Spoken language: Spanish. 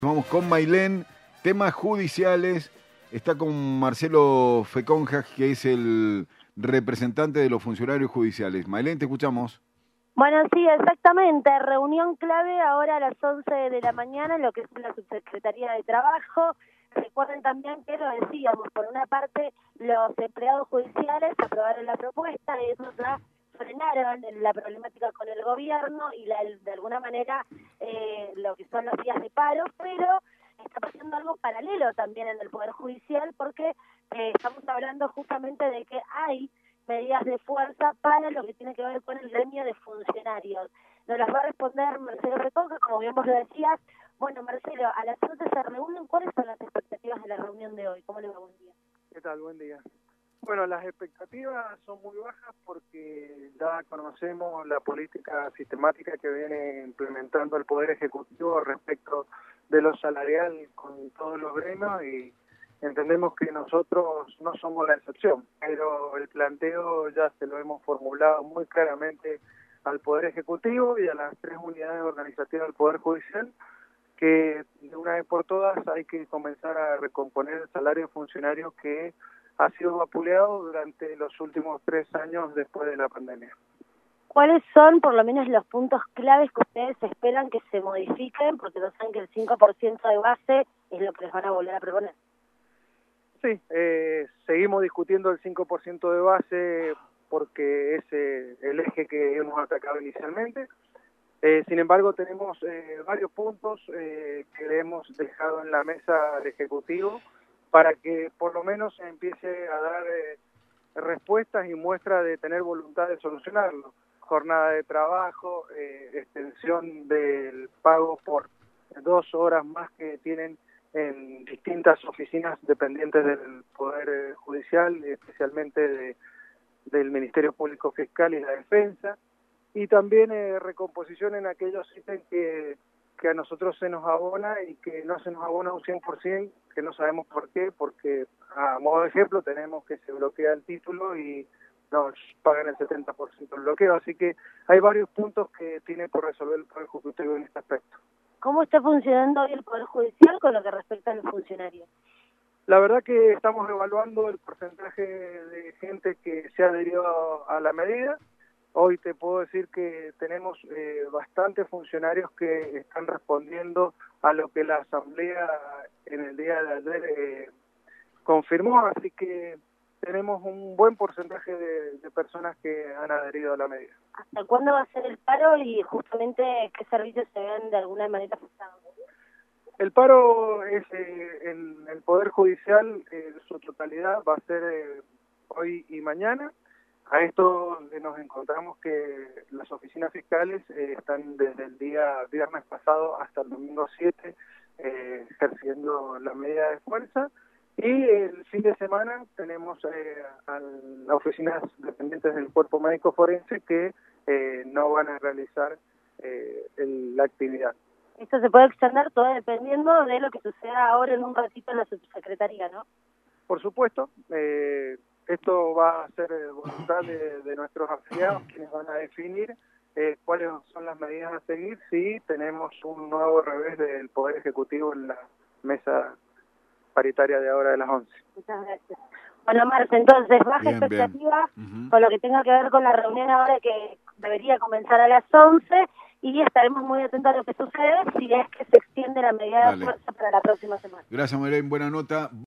Vamos con Mailén, temas judiciales. Está con Marcelo Feconja, que es el representante de los funcionarios judiciales. Mailén, te escuchamos. Bueno, sí, exactamente. Reunión clave ahora a las 11 de la mañana en lo que es la Subsecretaría de Trabajo. Recuerden también que lo decíamos, por una parte los empleados judiciales aprobaron la propuesta, ellos ya frenaron la problemática con el gobierno y de alguna manera lo que son los días de paro, pero está pasando algo paralelo también en el Poder Judicial porque estamos hablando justamente de que hay medidas de fuerza para lo que tiene que ver con el gremio de funcionarios. Nos las va a responder Marcelo Feconja, como bien vos lo decías. Bueno, Marcelo, a las 11 se reúnen. ¿Cuáles son las expectativas de la reunión de hoy? ¿Cómo le va? Buen día. ¿Qué tal? Buen día. Bueno, las expectativas son muy bajas porque ya conocemos la política sistemática que viene implementando el Poder Ejecutivo respecto de lo salarial con todos los gremios y entendemos que nosotros no somos la excepción, pero el planteo ya se lo hemos formulado muy claramente al Poder Ejecutivo y a las 3 unidades organizativas del Poder Judicial, que de una vez por todas hay que comenzar a recomponer el salario de funcionarios que ha sido vapuleado durante los últimos 3 años después de la pandemia. ¿Cuáles son, por lo menos, los puntos claves que ustedes esperan que se modifiquen? Porque no saben que el 5% de base es lo que les van a volver a proponer. Sí, seguimos discutiendo el 5% de base porque es el eje que hemos atacado inicialmente. Sin embargo, tenemos varios puntos que le hemos dejado en la mesa al Ejecutivo para que por lo menos empiece a dar respuestas y muestra de tener voluntad de solucionarlo. Jornada de trabajo, extensión del pago por 2 horas más que tienen en distintas oficinas dependientes del Poder Judicial, especialmente del Ministerio Público Fiscal y la Defensa, y también recomposición en aquellos ítems que a nosotros se nos abona y que no se nos abona un 100%, que no sabemos por qué, porque a modo de ejemplo tenemos que se bloquea el título y nos pagan el 70% del bloqueo, así que hay varios puntos que tiene por resolver el Poder Ejecutivo en este aspecto. ¿Cómo está funcionando hoy el Poder Judicial con lo que respecta a los funcionarios? La verdad que estamos evaluando el porcentaje de gente que se ha adherido a la medida. Hoy te puedo decir que tenemos bastantes funcionarios que están respondiendo a lo que la Asamblea en el día de ayer confirmó, así que tenemos un buen porcentaje de personas que han adherido a la medida. ¿Hasta cuándo va a ser el paro y justamente qué servicios se ven de alguna manera afectados? El paro es en el Poder Judicial, su totalidad va a ser hoy y mañana. A esto nos encontramos que las oficinas fiscales están desde el día viernes pasado hasta el domingo 7 ejerciendo la medida de fuerza, y el fin de semana tenemos a las oficinas dependientes del Cuerpo Médico Forense que no van a realizar la actividad. Esto se puede extender todo dependiendo de lo que suceda ahora en un ratito en la subsecretaría, ¿no? Por supuesto, esto va a ser voluntad de nuestros afiliados, quienes van a definir cuáles son las medidas a seguir si tenemos un nuevo revés del Poder Ejecutivo en la mesa paritaria de ahora de las 11. Muchas gracias. Bueno, Marce, entonces, baja expectativa con lo que tenga que ver con la reunión ahora que debería comenzar a las 11 y estaremos muy atentos a lo que sucede si es que se extiende la medida de fuerza para la próxima semana. Gracias, Marilén. Buena nota.